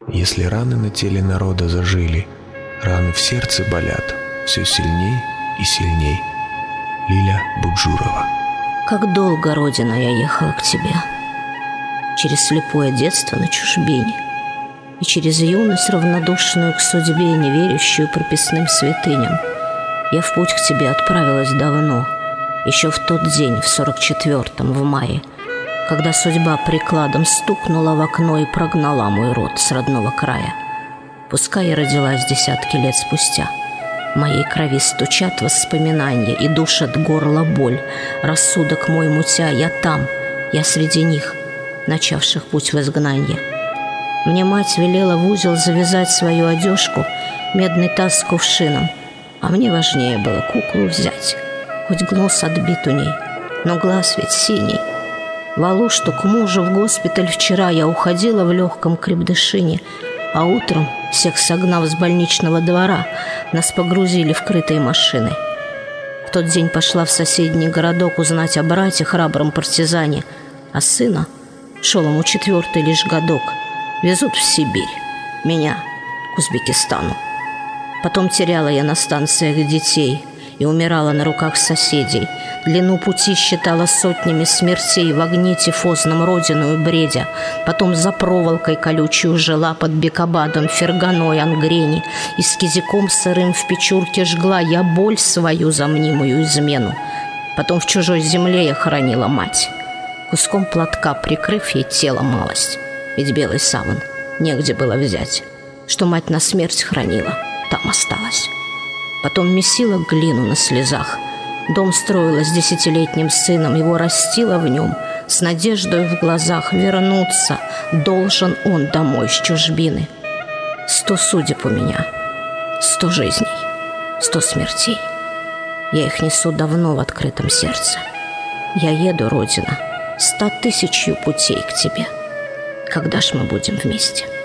Если раны на теле народа зажили, раны в сердце болят все сильней и сильней. Лиля Буджурова. Как долго, Родина, я ехала к тебе. Через слепое детство на чужбине и через юность равнодушную к судьбе, не верящую прописным святыням. Я в путь к тебе отправилась давно, еще в тот день, в 44-м, в мае, когда судьба прикладом стукнула в окно и прогнала мой род с родного края. Пускай я родилась десятки лет спустя, в моей крови стучат воспоминания и душат горло боль. Рассудок мой мутя, я там, я среди них, начавших путь в изгнанье. Мне мать велела в узел завязать свою одежку, медный таз с кувшином, а мне важнее было куклу взять, хоть гнус отбит у ней, но глаз ведь синий. В Алушту к мужу в госпиталь вчера я уходила в легком крепдышине, а утром, всех согнав с больничного двора, нас погрузили в крытые машины. В тот день пошла в соседний городок узнать о брате, храбром партизане, а сына, шел ему 4-й лишь годок, везут в Сибирь, меня к Узбекистану. Потом теряла я на станциях детей и умирала на руках соседей. Длину пути считала сотнями смертей, в огне тифозном родину бредя. Потом за проволокой колючую жила, под Бекабадом, Ферганой, Ангрени, и с кизиком сырым в печурке жгла я боль свою за мнимую измену. Потом в чужой земле я хоронила мать, куском платка прикрыв ей тело малость, ведь белый саван негде было взять. Что мать на смерть хранила, там осталась. Потом месила глину на слезах, дом строила с 10-летним сыном, его растила в нем, с надеждой в глазах вернуться должен он домой с чужбины. 100 судеб у меня, 100 жизней, 100 смертей. Я их несу давно в открытом сердце. Я еду, Родина, 100 000 путей к тебе. Когда ж мы будем вместе?